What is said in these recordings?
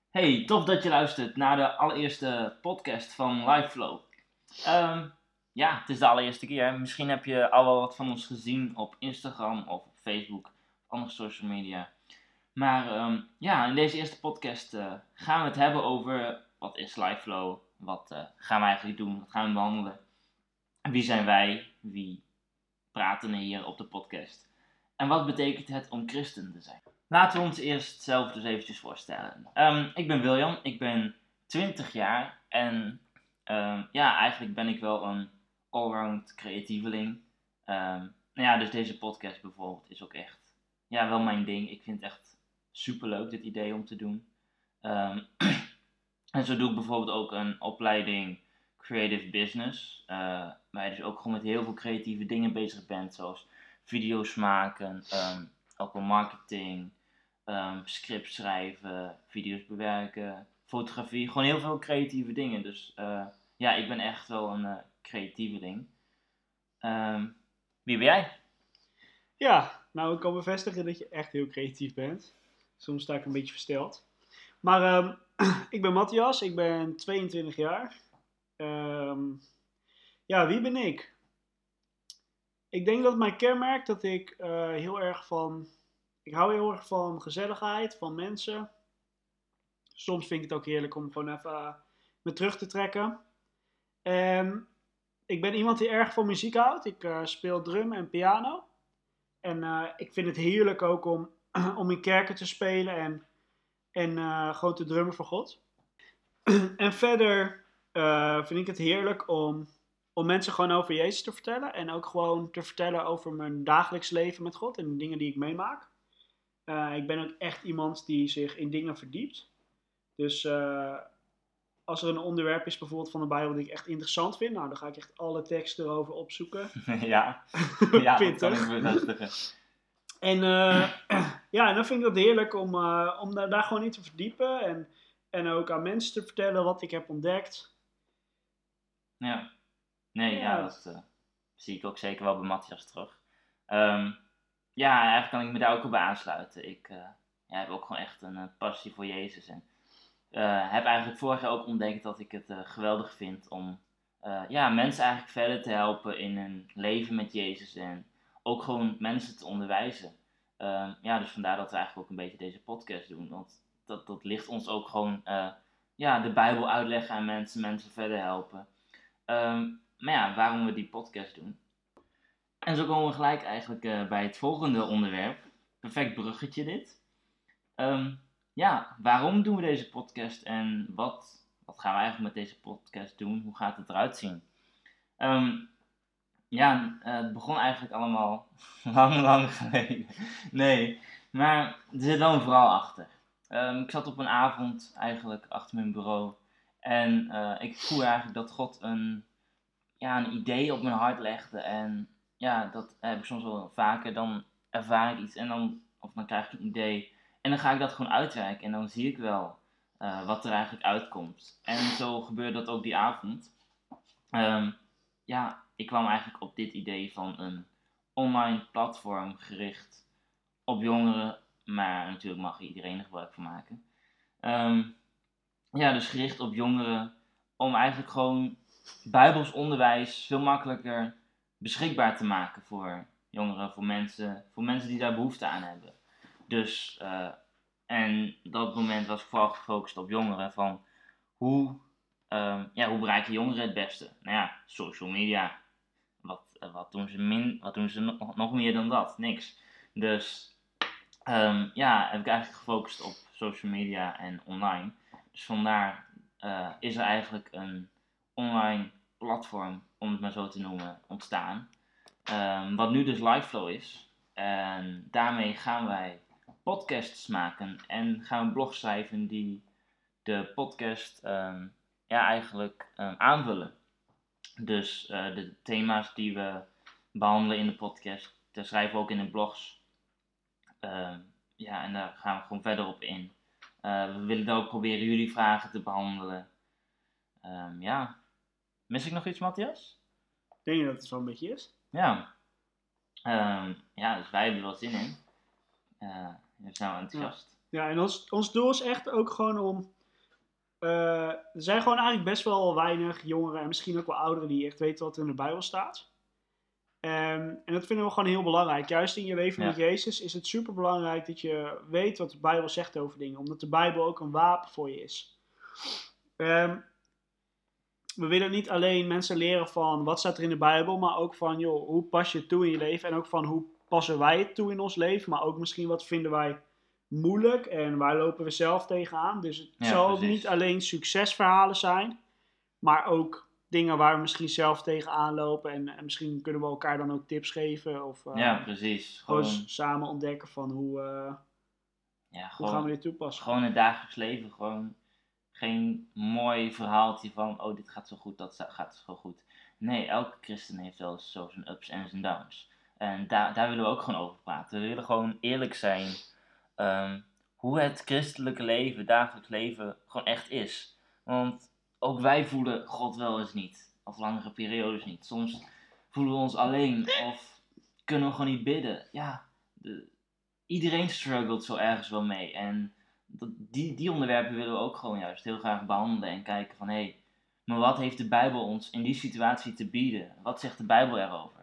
Hey, tof dat je luistert naar de allereerste podcast van Liveflow. Ja, het is de allereerste keer. Misschien heb je al wel wat van ons gezien op Instagram of op Facebook of andere social media. Maar ja, in deze eerste podcast gaan we het hebben over wat is Liveflow, wat gaan we eigenlijk doen, wat gaan we behandelen, wie zijn wij, wie praten er hier op de podcast en wat betekent het om christen te zijn. Laten we ons eerst zelf dus eventjes voorstellen. Ik ben William, ik ben 20 jaar en ja, eigenlijk ben ik wel een allround creatieveling. Nou ja, dus deze podcast bijvoorbeeld is ook echt, ja, wel mijn ding. Ik vind het echt superleuk dit idee om te doen. Ehm, en zo doe ik bijvoorbeeld ook een opleiding Creative Business, waar je dus ook gewoon met heel veel creatieve dingen bezig bent, zoals video's maken, ook wel marketing, scripts schrijven, video's bewerken, fotografie, gewoon heel veel creatieve dingen. Dus ja, ik ben echt wel een creatieveling. Wie ben jij? Ja, nou, ik kan bevestigen dat je echt heel creatief bent. Soms sta ik een beetje versteld. Maar ik ben Matthias, ik ben 22 jaar. Ehm, ja, wie ben ik? Ik denk dat mijn kenmerk dat ik heel erg van... Ik hou heel erg van gezelligheid, van mensen. Soms vind ik het ook heerlijk om gewoon even me terug te trekken. En ik ben iemand die erg van muziek houdt. Ik speel drum en piano. En ik vind het heerlijk ook om, om in kerken te spelen en gewoon te drummen voor God. En verder vind ik het heerlijk om mensen gewoon over Jezus te vertellen. En ook gewoon te vertellen over mijn dagelijks leven met God en de dingen die ik meemaak. Ik ben ook echt iemand die zich in dingen verdiept. Dus als er een onderwerp is bijvoorbeeld van de Bijbel dat ik echt interessant vind, nou dan ga ik echt alle teksten erover opzoeken. Ja, ja, dat kan ik Pittig. bevestigen. En ja, en dan vind ik dat heerlijk om daar gewoon in te verdiepen. En ook aan mensen te vertellen wat ik heb ontdekt. Ja, nee, ja, Ja, dat zie ik ook zeker wel bij Matthias terug. Ehm, ja, eigenlijk kan ik me daar ook op aansluiten. Ik ja, heb ook gewoon echt een passie voor Jezus. En heb eigenlijk vorig jaar ook ontdekt dat ik het geweldig vind om ja, mensen eigenlijk verder te helpen in hun leven met Jezus. En ook gewoon mensen te onderwijzen. Ja, dus vandaar dat we eigenlijk ook een beetje deze podcast doen. Want dat ligt ons ook gewoon ja, de Bijbel uitleggen aan mensen, mensen verder helpen. Maar ja, waarom we die podcast doen. En zo komen we gelijk eigenlijk bij het volgende onderwerp. Perfect bruggetje dit. Ehm, ja, waarom doen we deze podcast en wat gaan we eigenlijk met deze podcast doen? Hoe gaat het eruit zien? Ehm, ja, het begon eigenlijk allemaal lang geleden. Nee, maar er zit wel een verhaal achter. Ik zat op een avond eigenlijk achter mijn bureau en ik voelde eigenlijk dat God ja, een idee op mijn hart legde. En ja, dat heb ik soms wel vaker. Dan ervaar ik iets en dan krijg ik een idee. En dan ga ik dat gewoon uitwerken. En dan zie ik wel wat er eigenlijk uitkomt. En zo gebeurde dat ook die avond. Ehm, ja, ik kwam eigenlijk op dit idee van een online platform gericht op jongeren. Maar natuurlijk mag iedereen er gebruik van maken. Ehm, ja, dus gericht op jongeren. Om eigenlijk gewoon Bijbels onderwijs veel makkelijker beschikbaar te maken voor jongeren, voor mensen die daar behoefte aan hebben. Dus, en dat moment was ik vooral gefocust op jongeren, van hoe, ja, hoe bereiken jongeren het beste? Nou ja, social media. Wat doen ze nog meer dan dat? Niks. Dus ja, heb ik eigenlijk gefocust op social media en online. Dus vandaar is er eigenlijk een online platform, om het maar zo te noemen, ontstaan. Wat nu dus Liveflow is. En daarmee gaan wij podcasts maken en gaan we blogs schrijven die de podcast ja, eigenlijk aanvullen. Dus de thema's die we behandelen in de podcast, daar schrijven we ook in de blogs. Ja, en daar gaan we gewoon verder op in. We willen dan ook proberen jullie vragen te behandelen. Ja, mis ik nog iets, Matthias? ik denk dat het wel een beetje is. Ja, ja, dus wij hebben er wel zin in. We zijn wel Ja, enthousiast. ja en ons doel is echt ook gewoon er zijn gewoon eigenlijk best wel weinig jongeren en misschien ook wel ouderen die echt weten wat er in de Bijbel staat. En dat vinden we gewoon heel belangrijk. Juist in je leven met Ja, Jezus is het super belangrijk dat je weet wat de Bijbel zegt over dingen. Omdat de Bijbel ook een wapen voor je is. Ehm, we willen niet alleen mensen leren van wat staat er in de Bijbel, maar ook van joh, hoe pas je het toe in je leven en ook van hoe passen wij het toe in ons leven, maar ook misschien wat vinden wij moeilijk en waar lopen we zelf tegenaan. Dus het ja, zal ook niet precies. alleen succesverhalen zijn, maar ook dingen waar we misschien zelf tegenaan lopen en misschien kunnen we elkaar dan ook tips geven of Ja, precies. gewoon Gewoon, samen ontdekken van ja, hoe gaan we gewoon, dit toepassen. gewoon het dagelijks leven. Gewoon geen mooi verhaaltje van, oh, dit gaat zo goed, dat gaat zo goed. Nee, elke christen heeft wel zo zijn ups en zijn downs. En daar willen we ook gewoon over praten. We willen gewoon eerlijk zijn hoe het christelijke leven, dagelijks leven, gewoon echt is. Want ook wij voelen God wel eens niet. Of langere periodes niet. Soms voelen we ons alleen of kunnen we gewoon niet bidden. Ja, iedereen struggelt zo ergens wel mee. En die onderwerpen willen we ook gewoon juist heel graag behandelen. En kijken van, hé, maar wat heeft de Bijbel ons in die situatie te bieden? Wat zegt de Bijbel erover?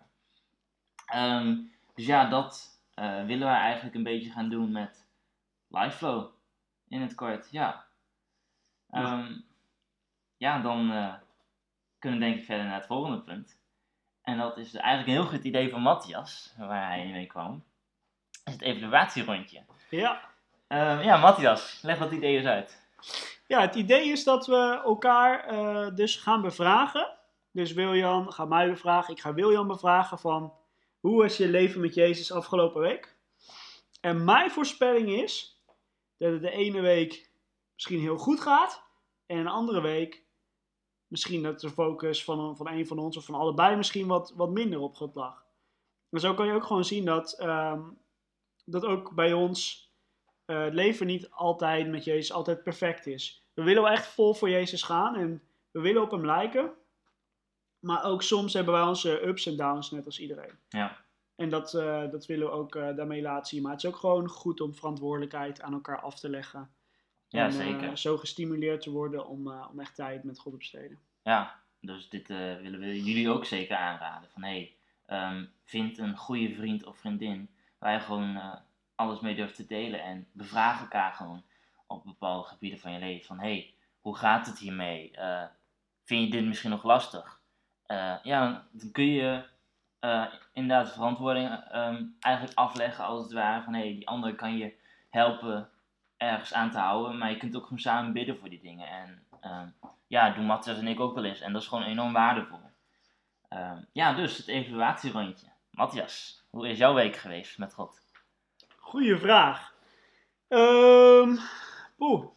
Dus ja, dat willen wij eigenlijk een beetje gaan doen met Liveflow. In het kort, ja. Nou, Ja, dan kunnen we denk ik verder naar het volgende punt. En dat is eigenlijk een heel goed idee van Matthias, waar hij mee kwam. Is het evaluatierondje. ja. Ja, Matthias, leg dat idee eens uit. Ja, het idee is dat we elkaar dus gaan bevragen. Dus Wiljan gaat mij bevragen, ik ga Wiljan bevragen van hoe was je leven met Jezus afgelopen week? En mijn voorspelling is dat het de ene week misschien heel goed gaat en een andere week misschien dat de focus van een van ons of van allebei misschien wat minder op God lag. En zo kan je ook gewoon zien dat ook bij ons het leven niet altijd met Jezus altijd perfect is. We willen wel echt vol voor Jezus gaan en we willen op hem lijken. Maar ook soms hebben wij onze ups en downs, net als iedereen. Ja, En dat willen we ook daarmee laten zien. Maar het is ook gewoon goed om verantwoordelijkheid aan elkaar af te leggen. ja, En zeker. zo gestimuleerd te worden om echt tijd met God te besteden. Ja, dus dit willen we jullie ook zeker aanraden. Van hé, vind een goede vriend of vriendin waar je gewoon alles mee durft te delen. En bevraag elkaar gewoon op bepaalde gebieden van je leven. Van hé, hoe gaat het hiermee? Vind je dit misschien nog lastig? Ja, dan kun je inderdaad verantwoording eigenlijk afleggen als het ware. Van hé, die ander kan je helpen ergens aan te houden. Maar je kunt ook gewoon samen bidden voor die dingen. En ja, doen Matthias en ik ook wel eens. En dat is gewoon enorm waardevol. Ja, dus het evaluatierondje. Matthias, hoe is jouw week geweest met God? Goeie vraag. Ehm Poeh.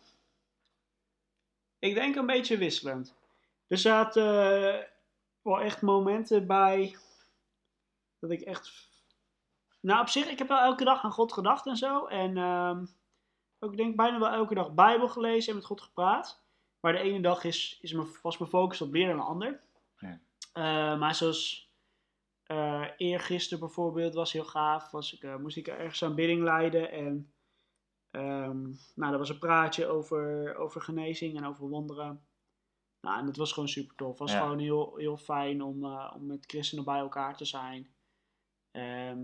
Ik denk een beetje wisselend. Er zaten wel echt momenten bij dat ik echt. Nou, op zich, ik heb wel elke dag aan God gedacht en zo. En ook denk bijna wel elke dag Bijbel gelezen en met God gepraat. Maar de ene dag was mijn focus wat meer dan de ander. Ja, Maar zoals eergisteren bijvoorbeeld was heel gaaf. Moest ik ergens aanbidding leiden. En nou, er was een praatje over genezing en over wonderen. Nou, en dat was gewoon super tof. Het was ja, gewoon heel, heel fijn om met christenen bij elkaar te zijn. Ehm,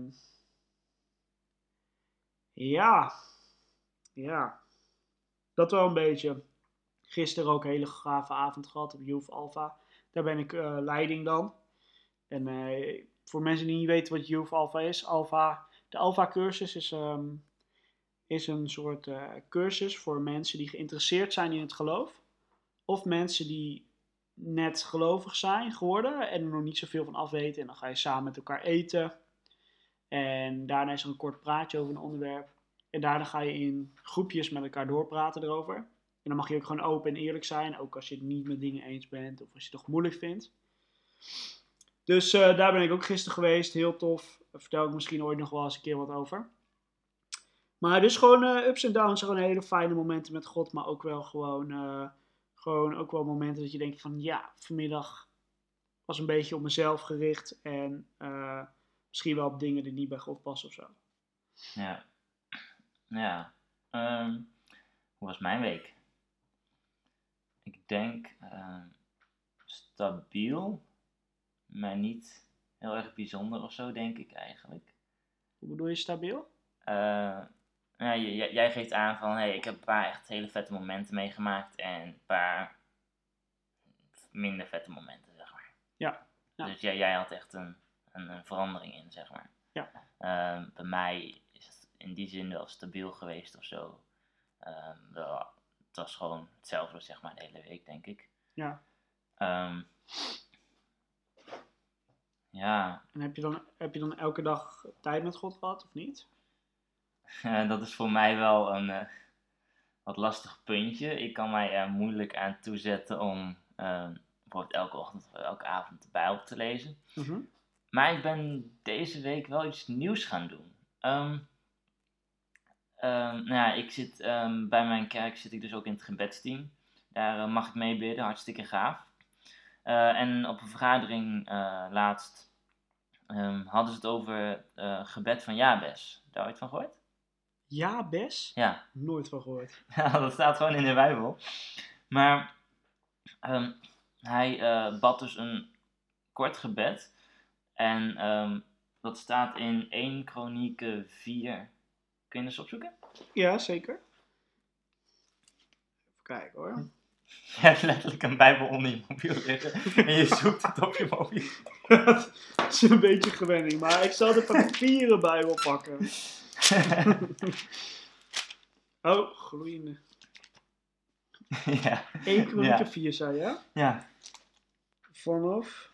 ja, ja, dat wel een beetje. Gisteren ook een hele gave avond gehad op Youth Alpha. Daar ben ik leiding dan. En voor mensen die niet weten wat Youth Alpha is, de Alpha cursus is een soort cursus voor mensen die geïnteresseerd zijn in het geloof. Of mensen die net gelovig zijn geworden en er nog niet zoveel van af weten. En dan ga je samen met elkaar eten. En daarna is er een kort praatje over een onderwerp. En daarna ga je in groepjes met elkaar doorpraten erover. En dan mag je ook gewoon open en eerlijk zijn. Ook als je het niet met dingen eens bent of als je het toch moeilijk vindt. Dus daar ben ik ook gisteren geweest. Heel tof. Daar vertel ik misschien ooit nog wel eens een keer wat over. Maar dus gewoon ups en downs. Gewoon hele fijne momenten met God. Maar ook wel gewoon ook wel momenten dat je denkt van ja, vanmiddag was een beetje op mezelf gericht. En misschien wel op dingen die niet bij God passen of zo. ja. Ja. Hoe was mijn week? denk stabiel, maar niet heel erg bijzonder of zo, denk ik eigenlijk. Hoe bedoel je stabiel? Ja, jij geeft aan van, hey, ik heb een paar echt hele vette momenten meegemaakt en een paar minder vette momenten, zeg maar. Ja. Ja. Dus jij had echt een verandering in, zeg maar. Ja. Bij mij is het in die zin wel stabiel geweest of zo. Het was gewoon hetzelfde, zeg maar, de hele week, denk ik. Ja. Ja. En heb je dan elke dag tijd met God gehad, of niet? Dat is voor mij wel een wat lastig puntje. Ik kan mij er moeilijk aan toezetten om bijvoorbeeld elke ochtend of elke avond de Bijbel te lezen. Mm-hmm. Maar ik ben deze week wel iets nieuws gaan doen. Nou ja, ik zit bij mijn kerk zit ik dus ook in het gebedsteam. Daar mag ik mee bidden, hartstikke gaaf. En op een vergadering laatst hadden ze het over gebed van Jabes. Daar ooit van gehoord? Jabes? Ja. Nooit van gehoord. Ja, dat staat gewoon in de Bijbel. Maar hij bad dus een kort gebed. En dat staat in 1 Kronieken 4. Kun je eens opzoeken? Ja, zeker. Even kijken hoor. Je hebt letterlijk een Bijbel onder je mobiel liggen. En je zoekt het op je mobiel. Dat is een beetje gewenning, maar ik zal de papieren Bijbel pakken. Oh, gloeiende. Ja. 1 Kronieken Ja. 4 zei je? Ja. Vanaf?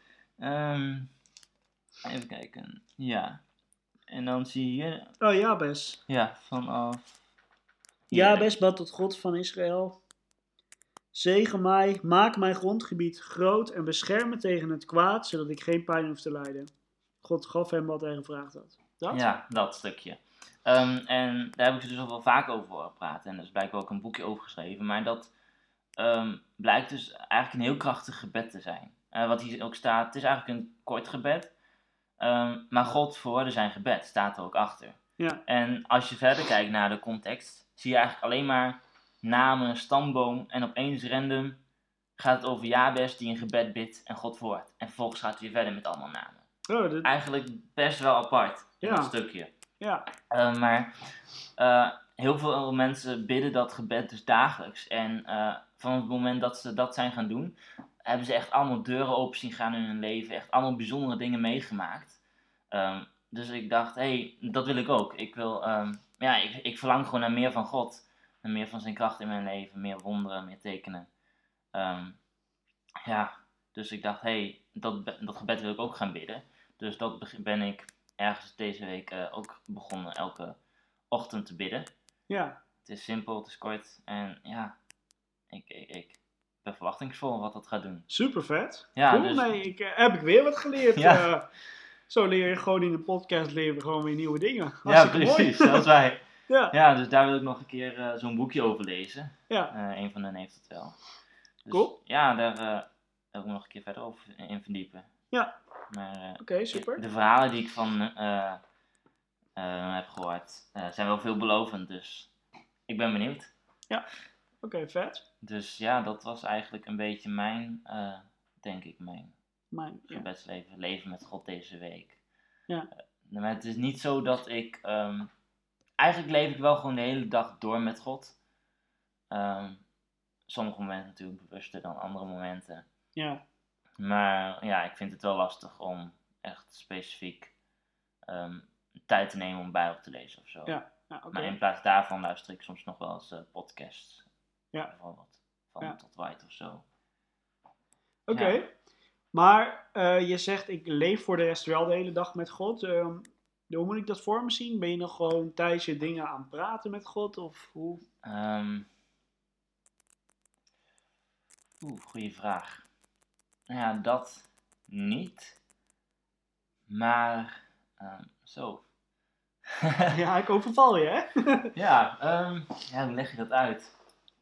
Even kijken. Ja. En dan zie je... Oh, Jabes. Ja, vanaf... Jabes bad tot God van Israël. Zegen mij, maak mijn grondgebied groot en bescherm me tegen het kwaad, zodat ik geen pijn hoef te lijden. God gaf hem wat hij gevraagd had. Dat? Ja, dat stukje. En daar heb ik ze dus al wel vaak over horen praten. En er is blijkbaar ook een boekje over geschreven. Maar dat blijkt dus eigenlijk een heel krachtig gebed te zijn. Wat hier ook staat, het is eigenlijk een kort gebed. Maar God verhoorde zijn gebed, staat er ook achter. Ja. En als je verder kijkt naar de context, zie je eigenlijk alleen maar namen, stamboom. En opeens random gaat het over Jabes die een gebed bidt en God verhoort. En vervolgens gaat het weer verder met allemaal namen. Oh, Eigenlijk best wel apart in Ja. dat stukje. Ja. Maar heel veel mensen bidden dat gebed dus dagelijks. En van het moment dat ze dat zijn gaan doen, hebben ze echt allemaal deuren open zien gaan in hun leven. Echt allemaal bijzondere dingen meegemaakt. Dus ik dacht, hé, dat wil ik ook. Ik verlang gewoon naar meer van God. En meer van zijn kracht in mijn leven. Meer wonderen, meer tekenen. Dus ik dacht, hé, dat gebed wil ik ook gaan bidden. Dus dat ben ik ergens deze week ook begonnen elke ochtend te bidden. Ja. Het is simpel, het is kort en ja, ik ben verwachtingsvol wat dat gaat doen. Super vet. Ja, Cool, dus- nee, heb ik weer wat geleerd. Ja. Zo leer je gewoon in de podcast leren gewoon weer nieuwe dingen. Ja, Hartstikke precies, mooi. zoals wij. Ja. Ja, dus daar wil ik nog een keer zo'n boekje over lezen. Ja. Een van hen heeft het wel. Dus, Cool. Ja, daar wil ik me nog een keer verder over in verdiepen. Ja. Maar Oké, super. de verhalen die ik van heb gehoord zijn wel veelbelovend, dus ik ben benieuwd. Oké, vet. Dus ja, dat was eigenlijk een beetje mijn Ja. gebedsleven, leven met God deze week. Ja. Maar het is niet zo dat ik, eigenlijk leef ik wel gewoon de hele dag door met God. Sommige momenten natuurlijk bewuster dan andere momenten. Ja. Maar ja, ik vind het wel lastig om echt specifiek tijd te nemen om Bijbel te lezen of zo. Ja. Ja, oké. Maar in plaats daarvan luister ik soms nog wel eens podcasts. Ja. Bijvoorbeeld van Ja. Tot White of zo. Oké. Ja. Maar je zegt, ik leef voor de rest wel de hele dag met God. Hoe moet ik dat voor me zien? Ben je nog gewoon tijdens je dingen aan het praten met God? Of hoe? Goede vraag. Ja, dat niet. Maar, zo. Ja, ik overval je, hè? Ja, hoe leg je dat uit?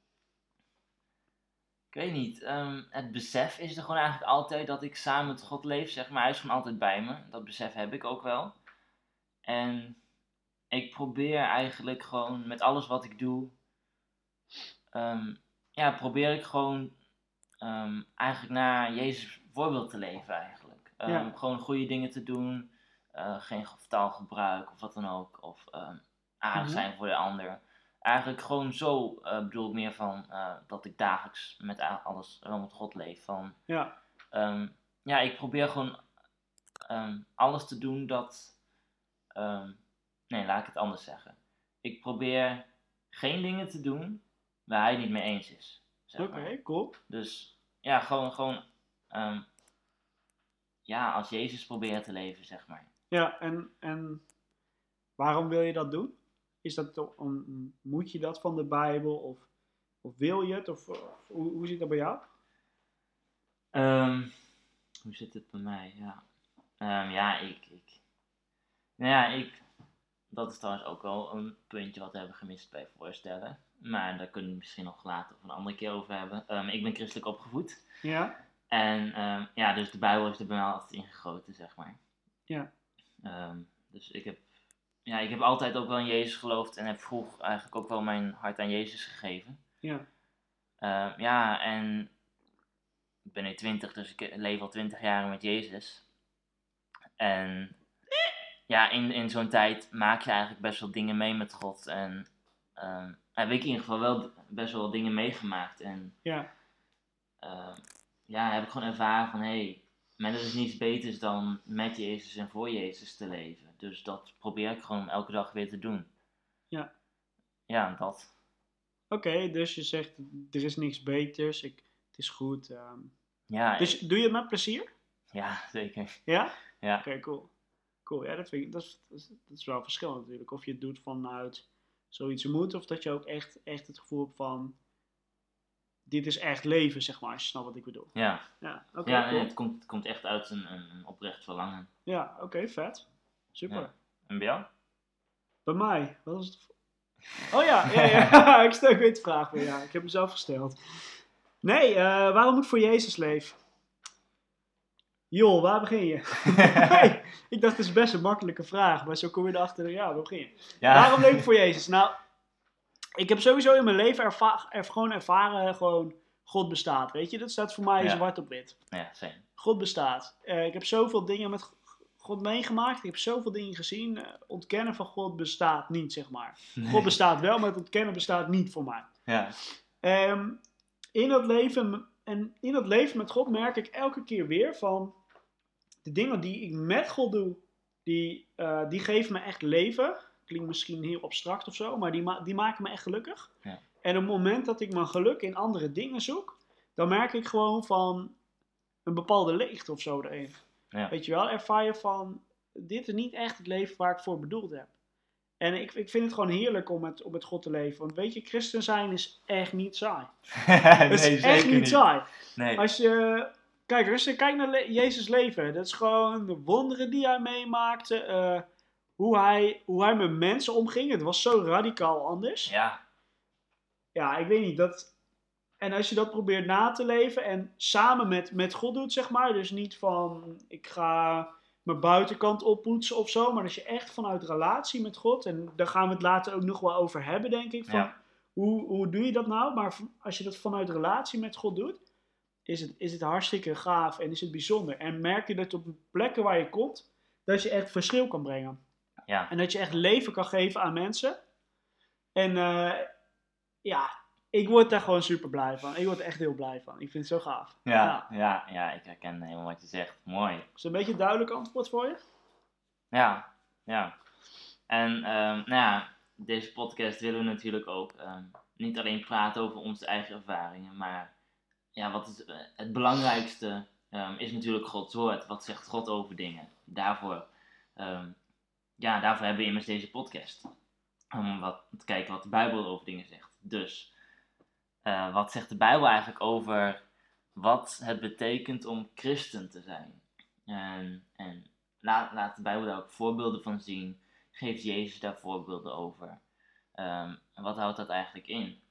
Ik weet niet. Het besef is er gewoon eigenlijk altijd dat ik samen met God leef, zeg maar. Hij is gewoon altijd bij me. Dat besef heb ik ook wel. En ik probeer eigenlijk gewoon met alles wat ik doe, probeer ik gewoon eigenlijk naar Jezus voorbeeld te leven eigenlijk. Ja. Gewoon goede dingen te doen, geen taalgebruik of wat dan ook. Of aardig Mhm. zijn voor de ander. Eigenlijk gewoon zo bedoel ik meer van dat ik dagelijks met alles wel met God leef. Van, Ja. ja, ik probeer gewoon alles te doen dat... nee, laat ik het anders zeggen. Ik probeer geen dingen te doen waar hij het niet mee eens is. Zeg Oké, maar. cool. Dus ja, gewoon ja, als Jezus proberen te leven, zeg maar. Ja, en waarom wil je dat doen? Is dat moet je dat van de Bijbel of wil je het? Of hoe zit dat bij jou? Ehm, hoe zit het bij mij? Ja, ja, nou ja, dat is trouwens ook wel een puntje wat we hebben gemist bij voorstellen. Maar daar kunnen we het misschien nog later of een andere keer over hebben. Ik ben christelijk opgevoed. Ja? En ja, dus de Bijbel heeft er bij mij altijd ingegoten, zeg maar. Ja. Dus ik heb altijd ook wel in Jezus geloofd en heb vroeg eigenlijk ook wel mijn hart aan Jezus gegeven. Ja. Ja, en ik ben nu 20, dus ik leef al 20 jaar met Jezus. En ja, in zo'n tijd maak je eigenlijk best wel dingen mee met God. En heb ik in ieder geval wel best wel dingen meegemaakt. En Ja. ja, heb ik gewoon ervaren van, hé, maar er is niets beters dan met Jezus en voor Jezus te leven. Dus dat probeer ik gewoon elke dag weer te doen. Ja. Ja, dat. Oké, dus je zegt er is niks beters. Het is goed. Ja, Dus doe je het met plezier? ja, zeker. Ja? Ja, Oké, cool. Cool, ja, dat vind ik, dat is wel een verschil natuurlijk. Of je het doet vanuit zoiets moet, of dat je ook echt het gevoel hebt van, dit is echt leven, zeg maar, als je snapt wat ik bedoel. ja. Ja, oké, Ja, nee, cool. het komt echt uit een oprecht verlangen. Ja, oké, vet. Super. Ja. En bij jou? Bij mij, wat was het? Oh ja, ja. Ik stel weer de vraag weer, ja. Ik heb mezelf gesteld. Nee, waarom moet ik voor Jezus leven? Joh, waar begin je? Nee, ik dacht, het is best een makkelijke vraag, maar zo kom je erachter, ja, waar begin je? Ja. Waarom leef ik voor Jezus? Nou, ik heb sowieso in mijn leven gewoon ervaren, gewoon, God bestaat, weet je? Dat staat voor mij Ja. zwart op wit. Ja, same. God bestaat. Ik heb zoveel dingen met God meegemaakt. Ik heb zoveel dingen gezien. Ontkennen van God bestaat niet, zeg maar. Nee. God bestaat wel, maar het ontkennen bestaat niet voor mij. Ja. In dat leven met God merk ik elke keer weer van de dingen die ik met God doe, die geven me echt leven. Klinkt misschien heel abstract of zo, maar die maken me echt gelukkig. Ja. En op het moment dat ik mijn geluk in andere dingen zoek, dan merk ik gewoon van een bepaalde leegte of zo erin. Ja. Weet je wel, ervaar je van, dit is niet echt het leven waar ik voor bedoeld heb. En ik vind het gewoon heerlijk om met God te leven. Want weet je, christen zijn is echt niet saai. Het is Nee, echt zeker niet saai. Nee. Als je, kijk naar Jezus leven. Dat is gewoon de wonderen die hij meemaakte. Hoe hij met mensen omging. Het was zo radicaal anders. Ja. Ja, ik weet niet. En als je dat probeert na te leven en samen met God doet, zeg maar. Dus niet van, ik ga mijn buitenkant oppoetsen of zo. Maar dat je echt vanuit relatie met God. En daar gaan we het later ook nog wel over hebben, denk ik. Van, Ja. hoe doe je dat nou? Maar als je dat vanuit relatie met God doet, is het hartstikke gaaf en is het bijzonder. En merk je dat op de plekken waar je komt, dat je echt verschil kan brengen. Ja. En dat je echt leven kan geven aan mensen. En ja, ik word daar gewoon super blij van. Ik word er echt heel blij van. Ik vind het zo gaaf. Ja, ik herken helemaal wat je zegt. Mooi. Is het een beetje een duidelijk antwoord voor je? Ja. En nou ja, deze podcast willen we natuurlijk ook niet alleen praten over onze eigen ervaringen, maar ja, wat is het belangrijkste is natuurlijk Gods woord. Wat zegt God over dingen? Daarvoor hebben we immers deze podcast. Om te kijken wat de Bijbel over dingen zegt. Dus, wat zegt de Bijbel eigenlijk over wat het betekent om christen te zijn? En laat de Bijbel daar ook voorbeelden van zien. Geeft Jezus daar voorbeelden over? En wat houdt dat eigenlijk in?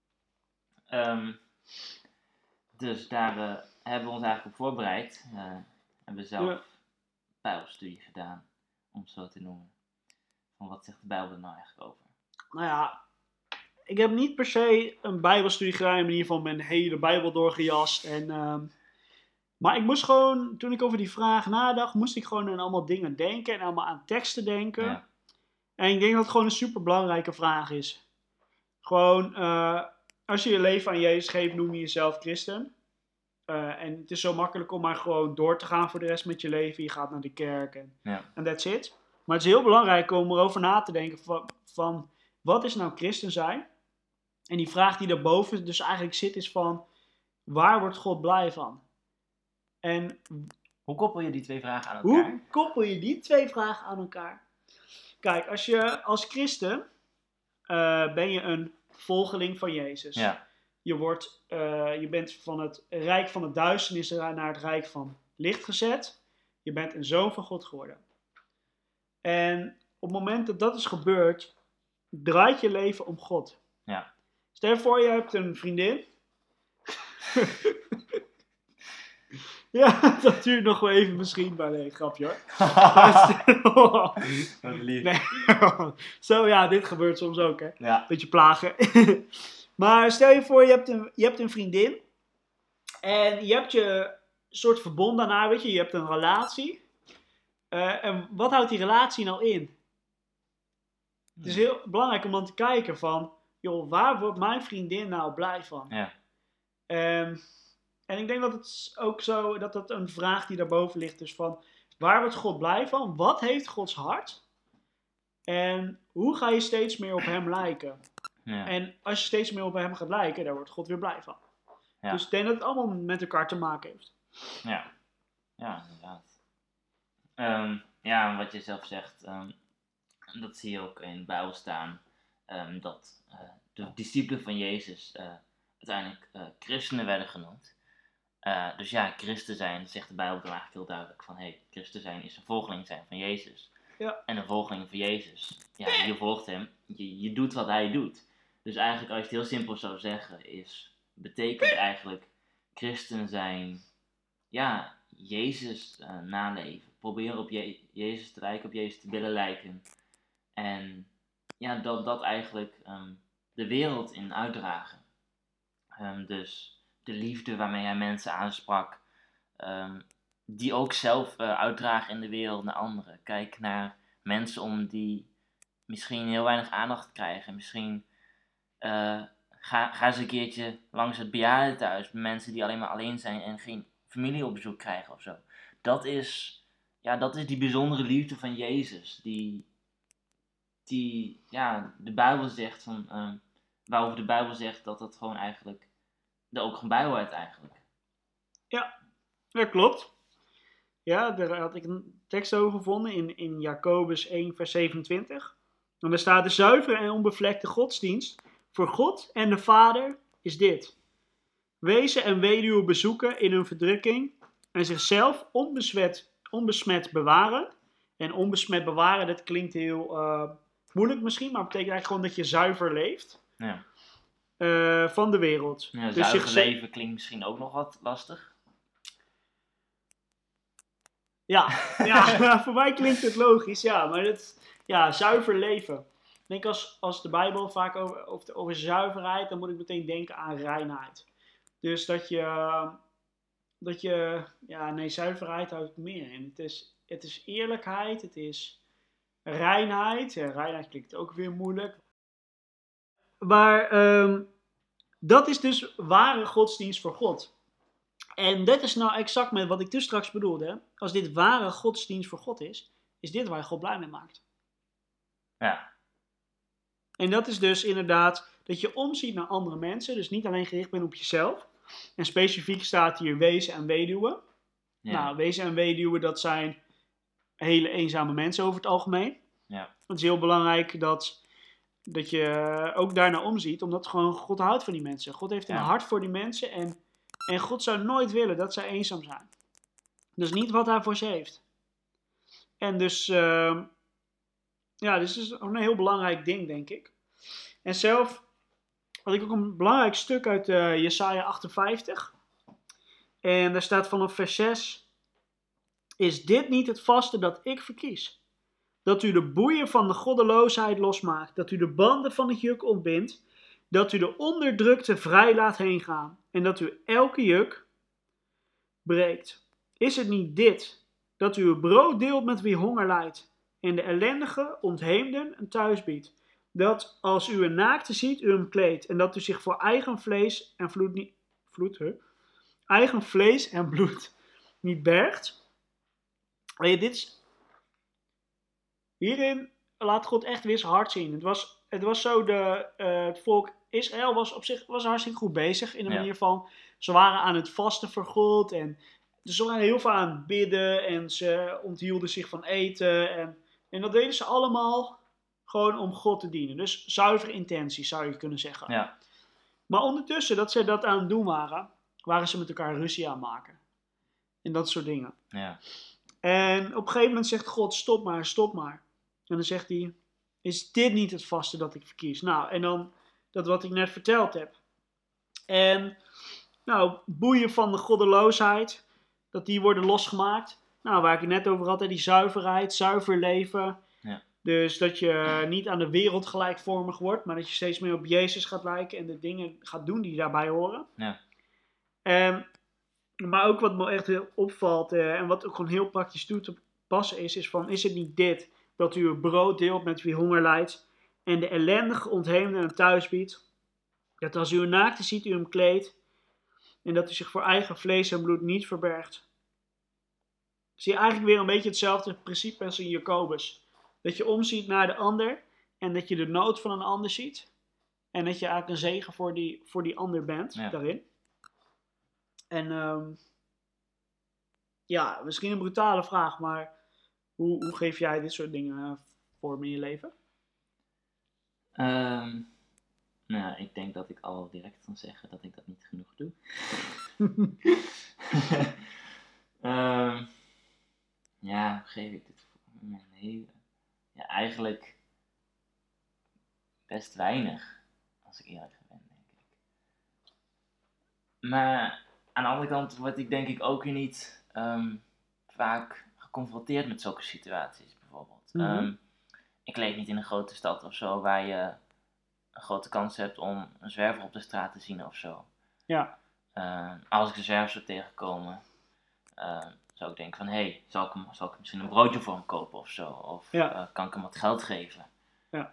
Dus daar hebben we ons eigenlijk op voorbereid. Hebben we zelf Bijbelstudie gedaan, om het zo te noemen. Van wat zegt de Bijbel er nou eigenlijk over? Nou ja, ik heb niet per se een bijbelstudie gedaan, in ieder geval mijn hele bijbel doorgejast. Maar ik moest gewoon, toen ik over die vraag nadacht, moest ik gewoon aan allemaal dingen denken en allemaal aan teksten denken. Ja. En ik denk dat het gewoon een super belangrijke vraag is. Gewoon, als je je leven aan Jezus geeft, noem je jezelf christen. En het is zo makkelijk om maar gewoon door te gaan voor de rest met je leven. Je gaat naar de kerk en that's it. Maar het is heel belangrijk om erover na te denken van wat is nou christen zijn? En die vraag die daarboven dus eigenlijk zit is van, waar wordt God blij van? En Hoe koppel je die twee vragen aan elkaar? hoe koppel je die twee vragen aan elkaar? Kijk, als christen ben je een volgeling van Jezus. Ja. Je bent van het rijk van de duisternis naar het rijk van licht gezet. Je bent een zoon van God geworden. En op het moment dat dat is gebeurd, draait je leven om God. Ja. Stel je voor, je hebt een vriendin. Ja, dat duurt nog wel even misschien, maar nee, grapje hoor. Wat lief. Nee. Zo ja, dit gebeurt soms ook hè. Ja. Beetje plagen. Maar stel je voor, je hebt een vriendin. En je hebt je soort verbonden aan haar, weet je. Je hebt een relatie. En wat houdt die relatie nou in? Het is heel belangrijk om dan te kijken van, joh, waar wordt mijn vriendin nou blij van? Ja. En ik denk dat het ook zo, dat het een vraag die daarboven ligt is van, waar wordt God blij van? Wat heeft Gods hart? En hoe ga je steeds meer op hem lijken? Ja. En als je steeds meer op hem gaat lijken, daar wordt God weer blij van. Ja. Dus ik denk dat het allemaal met elkaar te maken heeft. Ja, ja, inderdaad. Ja, wat je zelf zegt, dat zie je ook in de Bijbel staan, dat de discipelen van Jezus uiteindelijk christenen werden genoemd. Dus ja, christen zijn, zegt de Bijbel dan eigenlijk heel duidelijk van, christen zijn is een volgeling zijn van Jezus. Ja. En een volgeling van Jezus, ja, je volgt hem, je doet wat hij doet. Dus eigenlijk, als je het heel simpel zou zeggen, betekent eigenlijk christen zijn, ja, Jezus naleven. Proberen op Jezus te lijken, op Jezus te willen lijken. En ja, dat eigenlijk de wereld in uitdragen. Dus de liefde waarmee hij mensen aansprak, die ook zelf uitdragen in de wereld naar anderen. Kijk naar mensen om die misschien heel weinig aandacht krijgen. Misschien ga eens een keertje langs het bejaardentehuis bij mensen die alleen maar alleen zijn en geen familie op bezoek krijgen of zo. Dat is die bijzondere liefde van Jezus, die ja, de Bijbel zegt van, waarover de Bijbel zegt dat dat gewoon eigenlijk er ook gewoon bij hoort eigenlijk. Ja, dat klopt. Ja, daar had ik een tekst over gevonden in Jacobus 1 vers 27. En daar staat: de zuivere en onbevlekte godsdienst voor God en de Vader is dit: wezen en weduwen bezoeken in hun verdrukking en zichzelf onbesmet bewaren. En onbesmet bewaren, dat klinkt heel moeilijk misschien, maar het betekent eigenlijk gewoon dat je zuiver leeft. Ja. Van de wereld. Ja, dus zuiver leven klinkt misschien ook nog wat lastig. Ja, ja, voor mij klinkt het logisch, ja, maar zuiver leven. Ik denk als de Bijbel vaak over zuiverheid, dan moet ik meteen denken aan reinheid. Dus zuiverheid houdt meer in. Het is eerlijkheid, het is reinheid. Ja, reinheid klinkt ook weer moeilijk. Maar dat is dus ware godsdienst voor God. En dat is nou exact met wat ik dus straks bedoelde. Als dit ware godsdienst voor God is dit waar God blij mee maakt. Ja. En dat is dus inderdaad dat je omziet naar andere mensen. Dus niet alleen gericht bent op jezelf. En specifiek staat hier wezen en weduwen. Ja. Nou, wezen en weduwen, dat zijn hele eenzame mensen over het algemeen. Ja. Het is heel belangrijk dat je ook daarnaar omziet. Omdat gewoon God houdt van die mensen. God heeft een hart voor die mensen. En God zou nooit willen dat zij eenzaam zijn. Dat is niet wat hij voor ze heeft. En dus, dus is een heel belangrijk ding, denk ik. En zelf had ik ook een belangrijk stuk uit Jesaja 58. En daar staat vanaf vers 6. Is dit niet het vaste dat ik verkies? Dat u de boeien van de goddeloosheid losmaakt. Dat u de banden van het juk ontbindt. dat u de onderdrukte vrij laat heen gaan en dat u elke juk breekt. Is het niet dit, dat u uw brood deelt met wie honger lijdt en de ellendige ontheemden een thuis biedt? Dat als u een naakte ziet, u hem kleedt en dat u zich voor eigen vlees en bloed niet bergt? Hierin laat God echt weer zijn hart zien. Het was zo, het volk Israël was op zich hartstikke goed bezig in de manier van, ze waren aan het vasten voor God en ze waren heel veel aan het bidden en ze onthielden zich van eten en dat deden ze allemaal gewoon om God te dienen. Dus zuivere intenties zou je kunnen zeggen. Ja. Maar ondertussen dat ze dat aan het doen waren ze met elkaar ruzie aan het maken. En dat soort dingen. Ja. En op een gegeven moment zegt God, stop maar. En dan zegt hij, is dit niet het vaste dat ik verkies? Nou, en dan dat wat ik net verteld heb. En nou, boeien van de goddeloosheid, dat die worden losgemaakt. Nou, waar ik het net over had, die zuiverheid, zuiver leven. Ja. Dus dat je niet aan de wereld gelijkvormig wordt, maar dat je steeds meer op Jezus gaat lijken en de dingen gaat doen die daarbij horen. Ja. Maar ook wat me echt heel opvalt en wat ook gewoon heel praktisch toe te passen is van, is het niet dit, dat u uw brood deelt met wie honger lijdt en de ellendige ontheemden een thuis biedt? Dat als u een naakte ziet, u hem kleedt en dat u zich voor eigen vlees en bloed niet verbergt. Zie je eigenlijk weer een beetje hetzelfde principe als in Jacobus. Dat je omziet naar de ander en dat je de nood van een ander ziet. En dat je eigenlijk een zegen voor die ander bent daarin. En misschien een brutale vraag, maar hoe geef jij dit soort dingen vorm in je leven? Nou, ik denk dat ik al direct kan zeggen dat ik dat niet genoeg doe. Hoe geef ik dit voor mijn leven? Ja, eigenlijk best weinig, als ik eerlijk ben, denk ik. Maar aan de andere kant word ik denk ik ook weer niet vaak geconfronteerd met zulke situaties, bijvoorbeeld. Mm-hmm. Ik leef niet in een grote stad of zo, waar je een grote kans hebt om een zwerver op de straat te zien of zo. Ja. Als ik een zwerver zou tegenkomen, zou ik denken van, zal ik hem misschien een broodje voor hem kopen of zo? Of kan ik hem wat geld geven? Ja.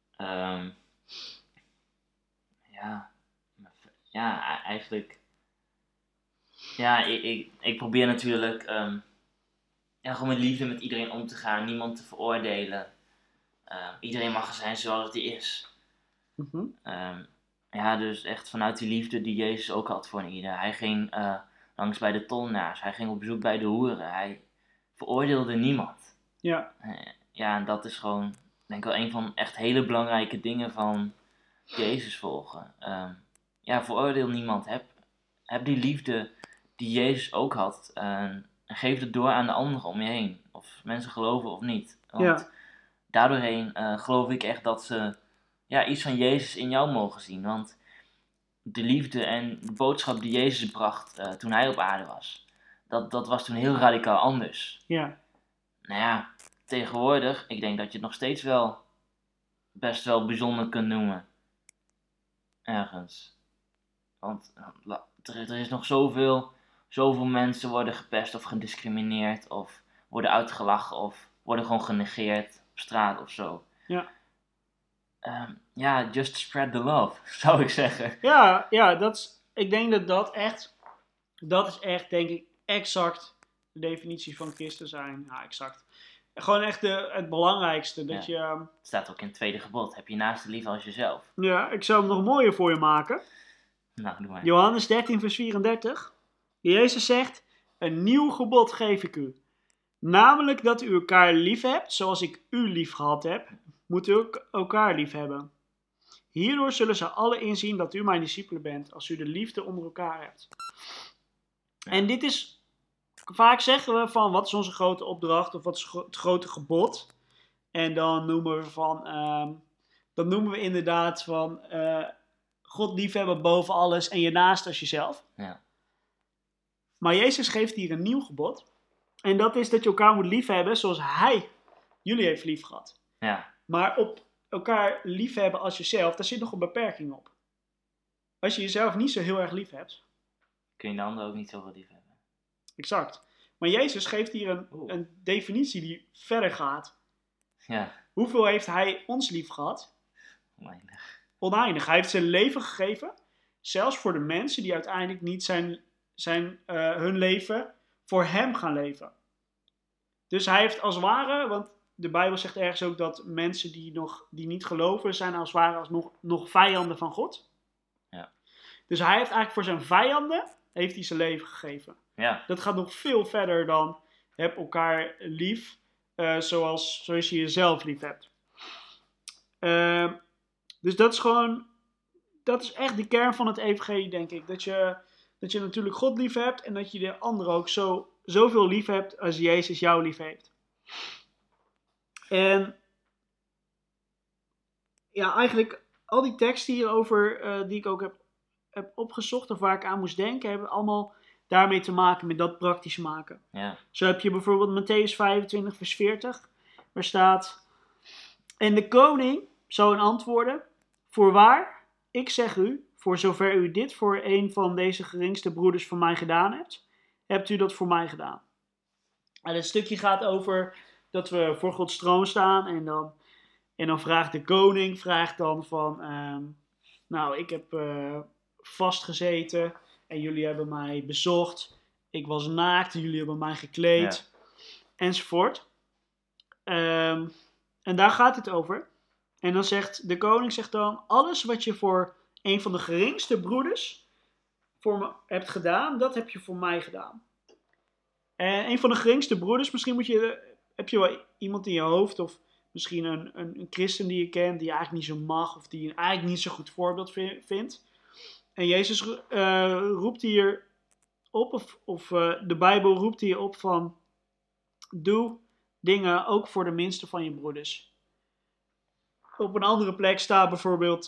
Eigenlijk. Ja, ik probeer natuurlijk gewoon met liefde met iedereen om te gaan, niemand te veroordelen. Iedereen mag zijn zoals hij is. Mm-hmm. Dus echt vanuit die liefde die Jezus ook had voor ieder. Hij ging langs bij de tollenaars, hij ging op bezoek bij de hoeren, hij veroordeelde niemand. Ja. En dat is gewoon, denk ik wel, een van echt hele belangrijke dingen van Jezus volgen. Veroordeel niemand. Heb die liefde die Jezus ook had. En geef het door aan de anderen om je heen. Of mensen geloven of niet. Want daardoorheen geloof ik echt dat ze iets van Jezus in jou mogen zien. Want de liefde en de boodschap die Jezus bracht toen hij op aarde was. Dat was toen heel radicaal anders. Ja. Nou ja, tegenwoordig, ik denk dat je het nog steeds wel best wel bijzonder kunt noemen. Ergens. Want er is nog zoveel mensen worden gepest of gediscrimineerd of worden uitgelachen of worden gewoon genegeerd op straat of zo. Ja. Just spread the love, zou ik zeggen. Ja, ik denk dat is echt, denk ik, exact de definitie van christen zijn. Ja, exact. Gewoon echt het belangrijkste. Dat je, het staat ook in het tweede gebod. Heb je naaste lief als jezelf. Ja, ik zou hem nog mooier voor je maken. Nou, doe maar. Johannes 13 vers 34. Jezus zegt, een nieuw gebod geef ik u. Namelijk dat u elkaar lief hebt, zoals ik u lief gehad heb, moet u elkaar lief hebben. Hierdoor zullen ze alle inzien dat u mijn discipelen bent, als u de liefde onder elkaar hebt. Ja. En dit is, vaak zeggen we van, wat is onze grote opdracht, of wat is het grote gebod? En dan noemen we inderdaad van, God liefhebben boven alles en je naast als jezelf. Ja. Maar Jezus geeft hier een nieuw gebod. En dat is dat je elkaar moet liefhebben zoals hij jullie heeft lief gehad. Ja. Maar op elkaar liefhebben als jezelf, daar zit nog een beperking op. als je jezelf niet zo heel erg lief hebt. Kun je de ander ook niet zoveel lief hebben. Exact. Maar Jezus geeft hier een definitie die verder gaat. Ja, Hoeveel heeft hij ons lief gehad? oneindig. Oneindig. Hij heeft zijn leven gegeven. Zelfs voor de mensen die uiteindelijk niet hun leven voor hem gaan leven. Dus hij heeft als het ware, want de Bijbel zegt ergens ook dat mensen die niet geloven, zijn als het ware nog vijanden van God. Ja. Dus hij heeft eigenlijk voor zijn vijanden, heeft hij zijn leven gegeven. Ja, Dat gaat nog veel verder dan heb elkaar lief, zoals je jezelf lief hebt. Dus dat is echt de kern van het evangelie, denk ik. Dat je natuurlijk God lief hebt en dat je de ander ook zoveel lief hebt als Jezus jou lief heeft. En ja, eigenlijk al die teksten hierover die ik ook heb opgezocht of waar ik aan moest denken, hebben allemaal daarmee te maken met dat praktisch maken. ja, Zo heb je bijvoorbeeld Mattheüs 25 vers 40, waar staat: En de koning zou hen antwoorden: Voorwaar, ik zeg u, voor zover u dit voor een van deze geringste broeders van mij gedaan hebt, hebt u dat voor mij gedaan. En het stukje gaat over dat we voor Gods troon staan en dan vraagt de koning dan van, nou, ik heb vastgezeten en jullie hebben mij bezocht. Ik was naakt en jullie hebben mij gekleed, enzovoort. En daar gaat het over. En dan zegt de koning dan: alles wat je voor een van de geringste broeders voor me hebt gedaan, dat heb je voor mij gedaan. En een van de geringste broeders, misschien heb je wel iemand in je hoofd, of misschien een christen die je kent, die je eigenlijk niet zo mag, of die je eigenlijk niet zo goed voorbeeld vindt. En Jezus roept hier op, of de Bijbel roept hier op van: doe dingen ook voor de minste van je broeders. Op een andere plek staat bijvoorbeeld,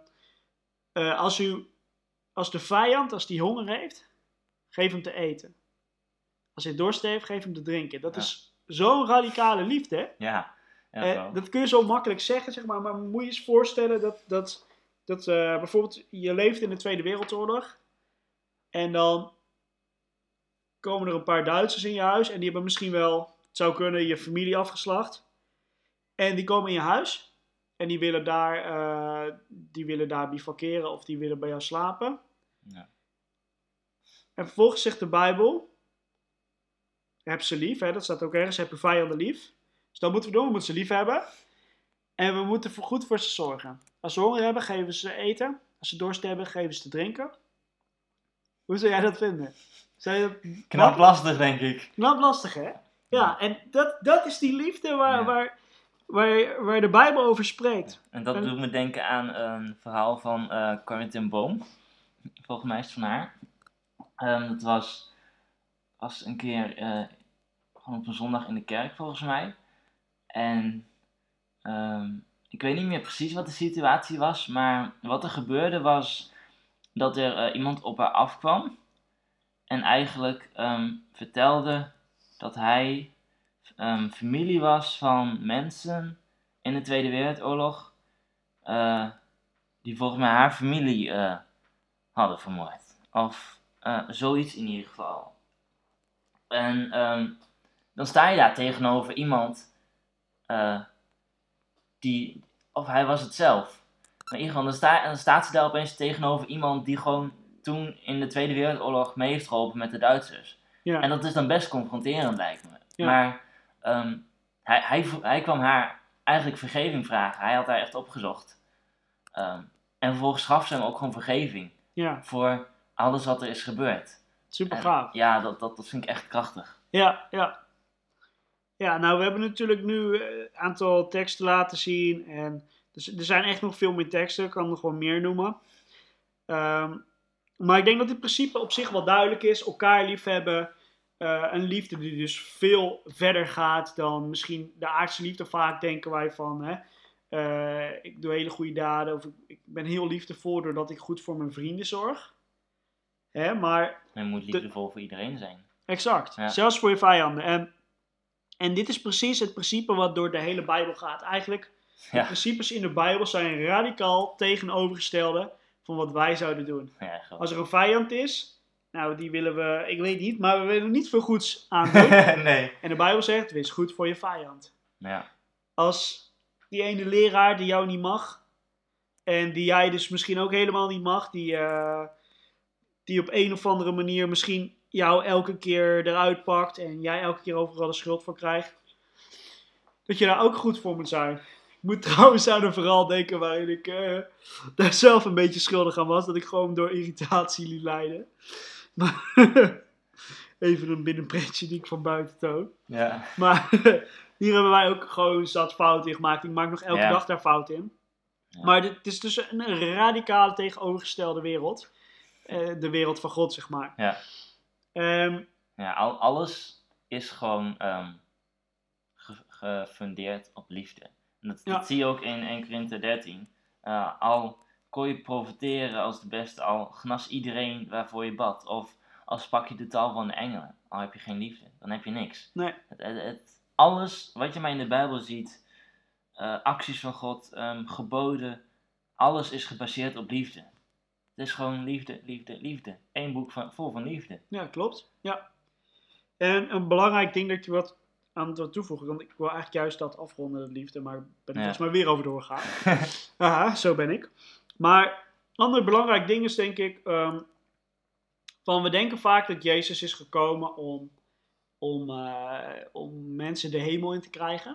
als de vijand, als die honger heeft, geef hem te eten. Als hij dorst heeft, geef hem te drinken. Dat is zo'n radicale liefde. Hè? ja. Dat kun je zo makkelijk zeggen, zeg maar moet je eens voorstellen dat bijvoorbeeld je leeft in de Tweede Wereldoorlog en dan komen er een paar Duitsers in je huis en die hebben misschien wel, het zou kunnen, je familie afgeslacht. En die komen in je huis en die willen daar bivakeren of die willen bij jou slapen. Ja. En vervolgens zegt de Bijbel: heb ze lief, hè? Dat staat ook ergens, heb je vijanden lief. Dus dat moeten we doen, we moeten ze lief hebben. En we moeten goed voor ze zorgen. Als ze honger hebben, geven ze eten. Als ze dorst hebben, geven ze te drinken. Hoe zou jij dat vinden? Zou je dat Knap lastig, denk ik. knap lastig, hè? Ja, en dat is die liefde waar de Bijbel over spreekt. En dat doet me denken aan een verhaal van Corrie ten Boom. Volgens mij is het van haar. Dat was een keer gewoon op een zondag in de kerk, volgens mij. En ik weet niet meer precies wat de situatie was, maar wat er gebeurde was dat er iemand op haar afkwam en eigenlijk vertelde dat hij familie was van mensen in de Tweede Wereldoorlog die volgens mij haar familie hadden vermoord. Of zoiets in ieder geval. En dan sta je daar tegenover iemand of hij was het zelf. Maar in ieder geval, dan staat ze daar opeens tegenover iemand die gewoon toen in de Tweede Wereldoorlog mee heeft geholpen met de Duitsers. Ja. En dat is dan best confronterend, lijkt me. Ja. Maar hij kwam haar eigenlijk vergeving vragen. Hij had haar echt opgezocht. En vervolgens gaf ze hem ook gewoon vergeving. Ja. Voor alles wat er is gebeurd. Super gaaf. Ja, dat vind ik echt krachtig. Ja. Ja, nou, we hebben natuurlijk nu een aantal teksten laten zien. En dus, er zijn echt nog veel meer teksten. Ik kan nog wel meer noemen. Maar ik denk dat het principe op zich wel duidelijk is. Elkaar liefhebben. Een liefde die dus veel verder gaat dan misschien de aardse liefde. Vaak denken wij van, ik doe hele goede daden. Of ik ben heel liefdevol doordat ik goed voor mijn vrienden zorg. Maar je moet liefdevol voor iedereen zijn. Exact, ja. Zelfs voor je vijanden. En dit is precies het principe wat door de hele Bijbel gaat. Eigenlijk, de principes in de Bijbel zijn radicaal tegenovergestelde van wat wij zouden doen. Ja, gewoon. Als er een vijand is, nou die willen we, ik weet niet, maar we willen niet veel goeds aan doen. Nee. En de Bijbel zegt, wees goed voor je vijand. Ja. Als die ene leraar die jou niet mag, en die jij dus misschien ook helemaal niet mag, die op een of andere manier misschien jou elke keer eruit pakt en jij elke keer overal de schuld voor krijgt, dat je daar ook goed voor moet zijn. Ik moet trouwens aan een verhaal denken waarin ik daar zelf een beetje schuldig aan was, dat ik gewoon door irritatie liet leiden. Maar even een binnenpretje die ik van buiten toon. Ja. Maar hier hebben wij ook gewoon zat fouten in gemaakt. Ik maak nog elke dag daar fouten in. Ja. Maar het is dus een radicale tegenovergestelde wereld. De wereld van God, zeg maar. Ja. Ja, alles is gewoon gefundeerd op liefde. En dat zie je ook in 1 Korinther 13. Al kon je profiteren als de beste, al genas iedereen waarvoor je bad. Of al sprak je de taal van de engelen. Al heb je geen liefde, dan heb je niks. Nee. Alles wat je maar in de Bijbel ziet, acties van God, geboden, alles is gebaseerd op liefde. Het is gewoon liefde, liefde, liefde. Eén boek vol van liefde. Ja, klopt. Ja. En een belangrijk ding dat je wat aan het toevoegen, want ik wil eigenlijk juist dat afronden, dat liefde, maar ben ik volgens mij weer over doorgegaan. Haha, zo ben ik. Maar een ander belangrijk ding is denk ik, we denken vaak dat Jezus is gekomen om mensen de hemel in te krijgen.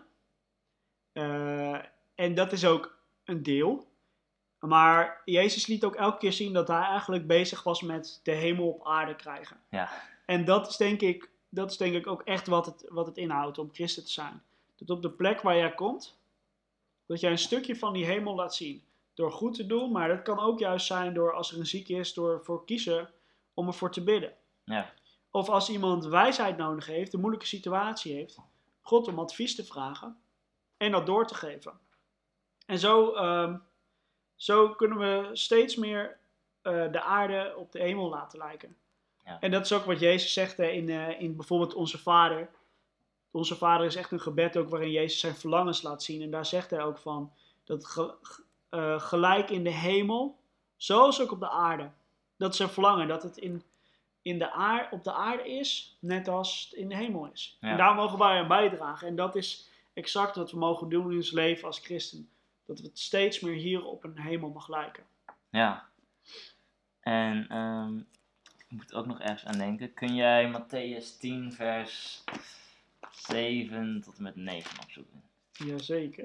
En dat is ook een deel. Maar Jezus liet ook elke keer zien dat hij eigenlijk bezig was met de hemel op aarde krijgen. Ja. En dat is denk ik ook echt wat het inhoudt om christen te zijn. Dat op de plek waar jij komt, dat jij een stukje van die hemel laat zien. Door goed te doen, maar dat kan ook juist zijn door als er een zieke is, door voor kiezen om ervoor te bidden. Ja. Of als iemand wijsheid nodig heeft, een moeilijke situatie heeft, God om advies te vragen en dat door te geven. En zo kunnen we steeds meer de aarde op de hemel laten lijken. Ja. En dat is ook wat Jezus zegt in bijvoorbeeld Onze Vader. Onze Vader is echt een gebed ook waarin Jezus zijn verlangens laat zien. En daar zegt hij ook van, dat gelijk in de hemel, zoals ook op de aarde. Dat is zijn verlangen, dat het op de aarde is, net als het in de hemel is. Ja. En daar mogen wij aan bijdragen. En dat is exact wat we mogen doen in ons leven als christen. Dat het steeds meer hier op een hemel mag lijken. Ja. En ik moet ook nog ergens aan denken. Kun jij Matthäus 10 vers 7 tot en met 9 opzoeken? Jazeker.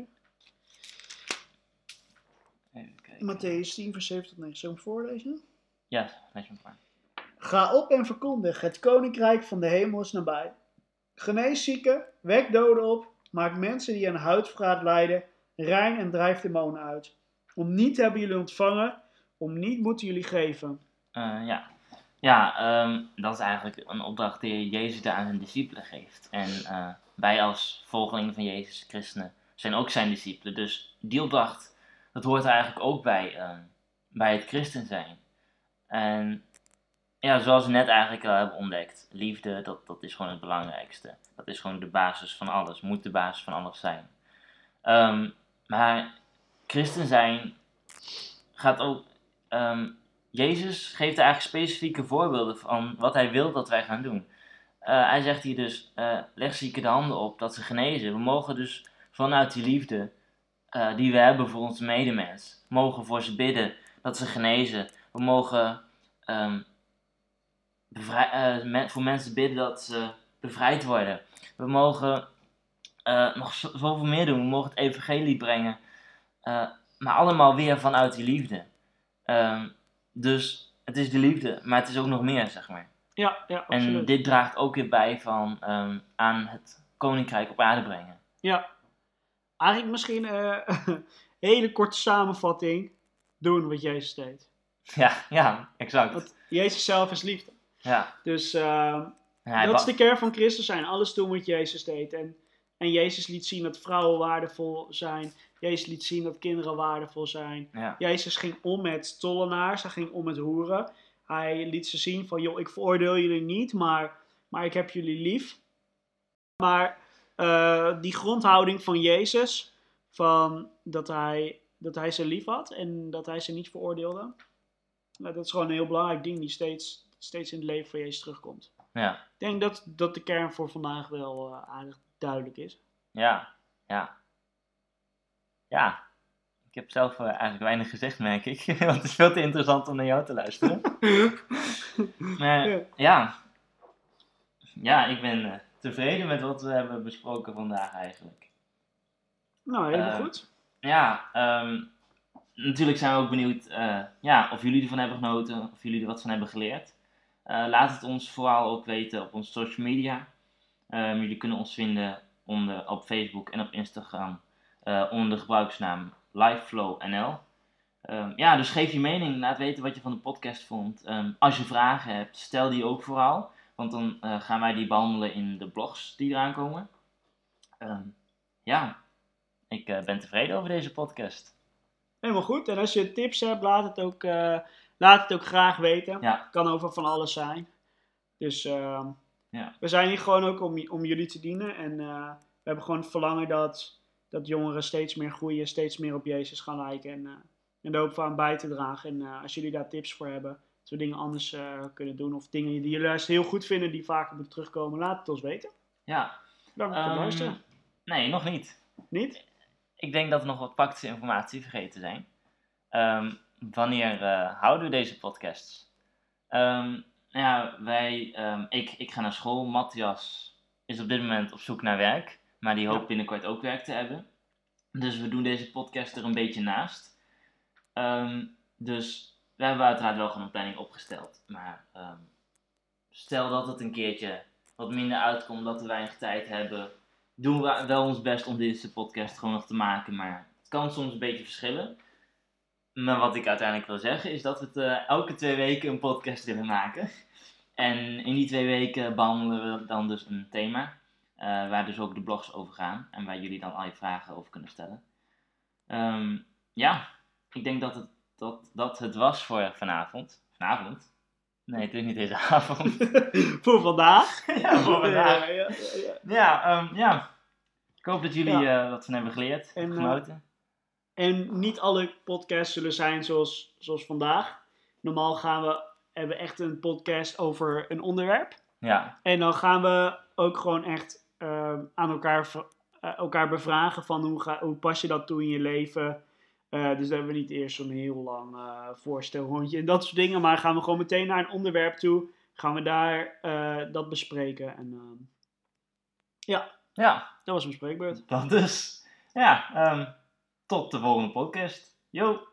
Even kijken. Matthäus 10 vers 7 tot 9. Zullen we hem voorlezen? Ja, lees hem maar. Ga op en verkondig, het koninkrijk van de hemel is nabij. Genees zieken, wek doden op, maak mensen die aan huidverraad lijden, rein en drijf demonen uit. Om niet hebben jullie ontvangen, om niet moeten jullie geven. Dat is eigenlijk een opdracht die Jezus daar aan zijn discipelen geeft. En wij als volgelingen van Jezus, christenen, zijn ook zijn discipelen. Dus die opdracht, dat hoort er eigenlijk ook bij het christen zijn. En ja, zoals we net eigenlijk al hebben ontdekt, liefde, dat is gewoon het belangrijkste. Dat is gewoon de basis van alles, moet de basis van alles zijn. Maar christen zijn gaat ook... Jezus geeft er eigenlijk specifieke voorbeelden van wat hij wil dat wij gaan doen. Hij zegt hier dus, leg zieken de handen op, dat ze genezen. We mogen dus vanuit die liefde die we hebben voor onze medemens, mogen voor ze bidden dat ze genezen. We mogen voor mensen bidden dat ze bevrijd worden. We mogen nog zoveel meer doen. We mogen het evangelie brengen. Maar allemaal weer vanuit die liefde. Dus het is de liefde, maar het is ook nog meer, zeg maar. Ja, absoluut. En dit draagt ook weer bij aan het koninkrijk op aarde brengen. Ja. Eigenlijk misschien een hele korte samenvatting. Doen wat Jezus deed. Ja, exact. Want Jezus zelf is liefde. Ja. Dus dat is de kern van Christus zijn. Alles doen wat Jezus deed. En Jezus liet zien dat vrouwen waardevol zijn. Jezus liet zien dat kinderen waardevol zijn. Ja. Jezus ging om met tollenaars. Hij ging om met hoeren. Hij liet ze zien van, joh, ik veroordeel jullie niet, maar ik heb jullie lief. Maar die grondhouding van Jezus, van dat hij ze lief had en dat hij ze niet veroordeelde, Nou, dat is gewoon een heel belangrijk ding die steeds in het leven van Jezus terugkomt. Ja, Ik denk dat de kern voor vandaag wel aardig duidelijk is. ja, ja. Ja, ik heb zelf eigenlijk weinig gezegd, merk ik. Want het is veel te interessant om naar jou te luisteren. Maar ja, ik ben tevreden met wat we hebben besproken vandaag eigenlijk. Nou, helemaal goed. Ja, natuurlijk zijn we ook benieuwd of jullie ervan hebben genoten, of jullie er wat van hebben geleerd. Laat het ons vooral ook weten op onze social media. Jullie kunnen ons vinden op Facebook en op Instagram onder de gebruiksnaam LifeFlowNL. Dus geef je mening, laat weten wat je van de podcast vond. Als je vragen hebt, stel die ook vooral, want dan gaan wij die behandelen in de blogs die eraan komen. Ik ben tevreden over deze podcast. Helemaal goed. En als je tips hebt, laat het ook graag weten. Ja. Kan over van alles zijn. Dus we zijn hier gewoon ook om jullie te dienen. En we hebben gewoon het verlangen dat jongeren steeds meer groeien, steeds meer op Jezus gaan lijken. En daar hopen we aan bij te dragen. En als jullie daar tips voor hebben, dat we dingen anders kunnen doen. Of dingen die jullie juist heel goed vinden, die vaker moeten terugkomen, laat het ons weten. Ja. Dank voor het luisteren. Nee, nog niet. Niet? Ik denk dat we nog wat praktische informatie vergeten zijn. Wanneer houden we deze podcasts? Ik ga naar school. Matthias is op dit moment op zoek naar werk. Maar die hoopt binnenkort ook werk te hebben. Dus we doen deze podcast er een beetje naast. Dus we hebben uiteraard wel gewoon een planning opgesteld. Maar stel dat het een keertje wat minder uitkomt, dat we weinig tijd hebben, doen we wel ons best om deze podcast gewoon nog te maken. Maar het kan soms een beetje verschillen. Maar wat ik uiteindelijk wil zeggen is dat we het elke 2 weken een podcast willen maken. En in die 2 weken behandelen we dan dus een thema. Waar dus ook de blogs over gaan. En waar jullie dan al je vragen over kunnen stellen. Ik denk dat het was voor vanavond. Vanavond? Nee, het is niet deze avond. Voor vandaag? Ja, voor vandaag. Ik hoop dat jullie wat van hebben geleerd en genoten. En niet alle podcasts zullen zijn zoals vandaag. Normaal hebben we echt een podcast over een onderwerp. Ja. En dan gaan we ook gewoon echt aan elkaar bevragen van hoe pas je dat toe in je leven. Dus dan hebben we niet eerst zo'n heel lang voorstelrondje en dat soort dingen. Maar gaan we gewoon meteen naar een onderwerp toe. Gaan we daar dat bespreken. En dat was mijn spreekbeurt. Dat dus. Tot de volgende podcast. Yo!